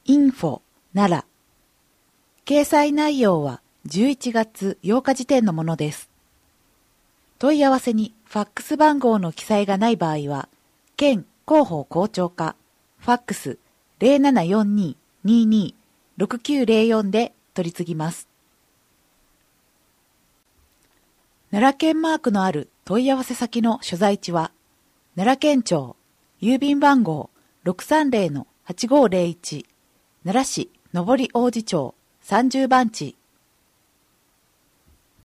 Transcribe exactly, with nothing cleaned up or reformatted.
インフォ 奈良。掲載内容はじゅういちがつようか時点のものです。問い合わせにファックス番号の記載がない場合は、県広報校長課、ファックス ゼロななよんに にーにー ろくきゅうゼロよん で取り次ぎます。奈良県マークのある問い合わせ先の所在地は、奈良県庁、郵便番号 ろくさんゼロのはちごーゼロいち、奈良市上り王子町さんじゅうばんち。